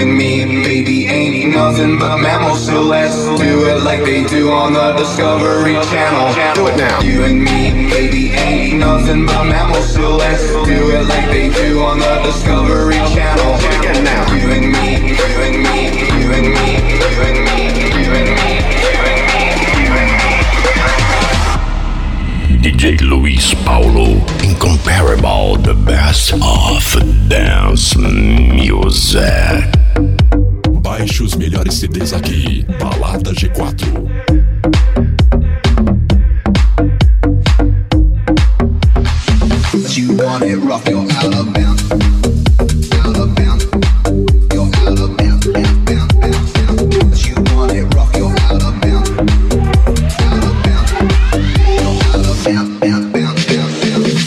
and me, baby, ain't nothing but mammals. So let's do it like they do on the Discovery Channel. Do it now. You and me, baby, ain't nothing but mammals. So let's do it like they do on the Discovery Channel. Do it again now. You and me, you and me, you and me, you and me, you and me, you and me, you and me. DJ Luis Paulo, incomparable, the best of dance music. Baixe os melhores CDs aqui, Balada G4. You want it rough, you're out of bounds. Out of bounds. You're out of bounds, bounds, bounds, bounds, bounds. You want it rough, you're out of bounds. Out of bounds. You're out of bounds, bounds, bounds, bounds, bounds.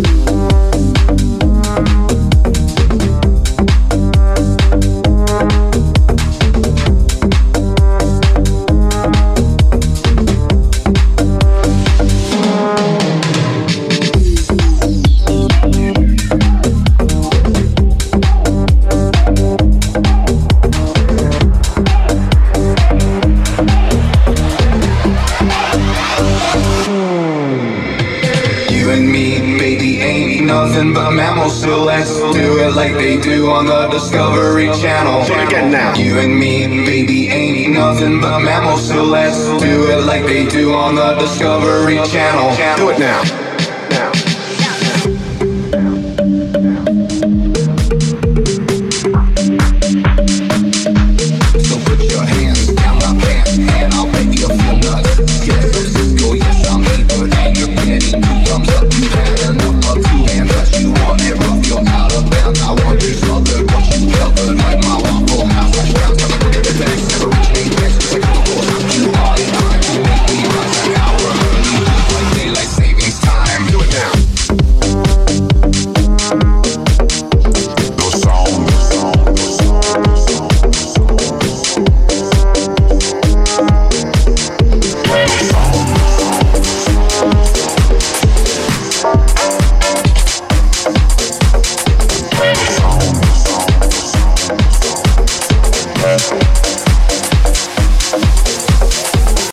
Nothing but mammals, so let's do it like they do on the Discovery Channel. Do it again now. You and me, baby, ain't nothing but mammals, so let's do it like they do on the Discovery Channel. Do it now.